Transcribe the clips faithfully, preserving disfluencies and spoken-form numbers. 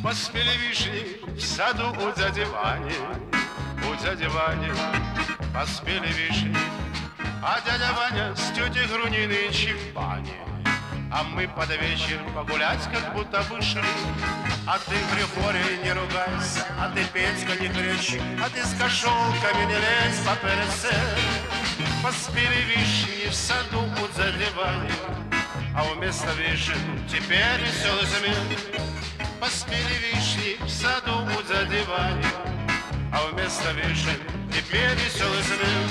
Поспели вишни в саду у дяди Вани, у дяди Вани поспели вишни. А дядя Ваня с тетей Груней нынче в бане. А мы под вечер погулять как будто вышли. А ты, Григорий, не ругайся, а ты, Петька, не кричи, а ты с кошелками не лезь попереце. Поспели вишни в саду у дяди Вани, а вместо вишен теперь веселый замен. Поспели вишни в саду у дяди Вани, а вместо вишен теперь веселый замен.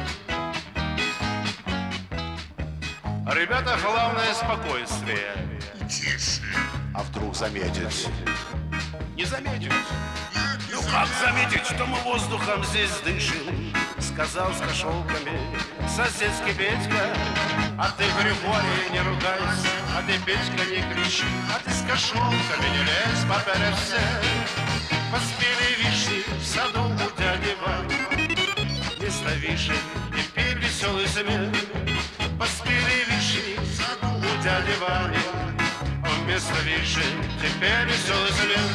Ребята, главное спокойствие. Тише. А вдруг заметит? Не заметит. Ну как заметить, что мы воздухом здесь дышим? Сказал с кошелками соседский Петька. А ты, Григорий, не ругайся, а ты, Петька, не кричи, а ты с кошелками не лезь поперед всех. Поспели вишни в саду у дяди Вани, вместо вишен теперь веселый смех. Поспели вишни в саду у дяди Вани, а вместо вишен теперь веселый смех.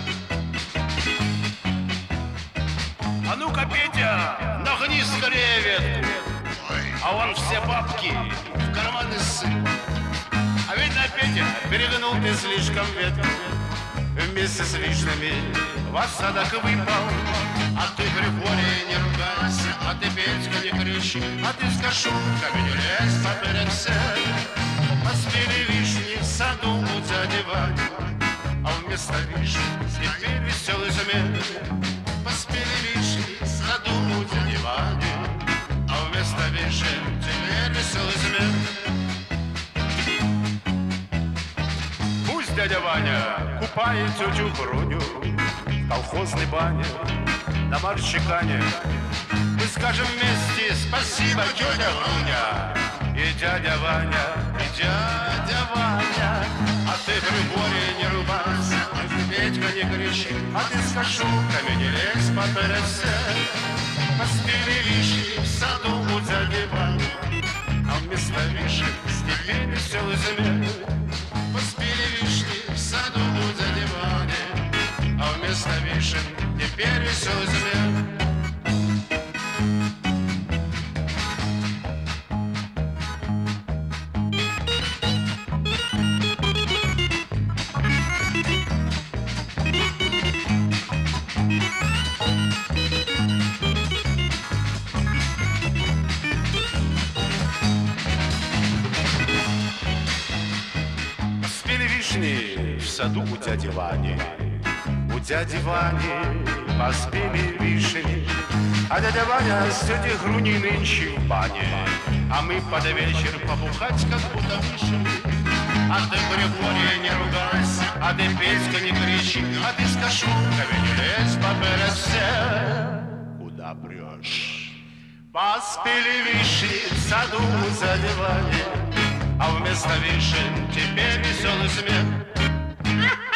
А ну-ка, Петя, нагни скорее ветку. А вон все бабки в карманы ссыпал. А видно, Петя, перегнул ты слишком ветку. Вместе с вишнями в осадок выпал. А ты, Григорий, не ругайся, а ты, Петька, не кричи, а ты с кошелками не лезь поперед всех. Поспели вишни в саду у дяди Вани, а вместо вишен теперь веселый смех. Поспели вишни в саду у дяди Вани, а вместо вишен теперь веселый смех. Пусть дядя Ваня купает тетю Груню в колхозной бане на марчикане. Мы скажем вместе спасибо, тетя Груня, и дядя Ваня, и дядя Ваня. А ты, Григорий, не ругайся, а ты, Петька, не кричи, а ты с кошелками не лезь поперед всех. Поспели вишни в саду у дяди Вани, а вместо вишен теперь веселый смех. Поспели вишни в саду у дяди Вани, а вместо вишен теперь веселый смех. В саду у дяди Вани, у дяди Вани поспели вишни. А дядя Ваня с тетей Груней нынче в бане. А мы под вечер побухать как будто вышли. А ты, Григорий, не ругайся, а ты, Петька, не кричи, а ты с кошелками не лезь поперед всех. Куда прешь? Поспели вишни в саду у дяди Вани, а вместо вишен теперь веселый смех.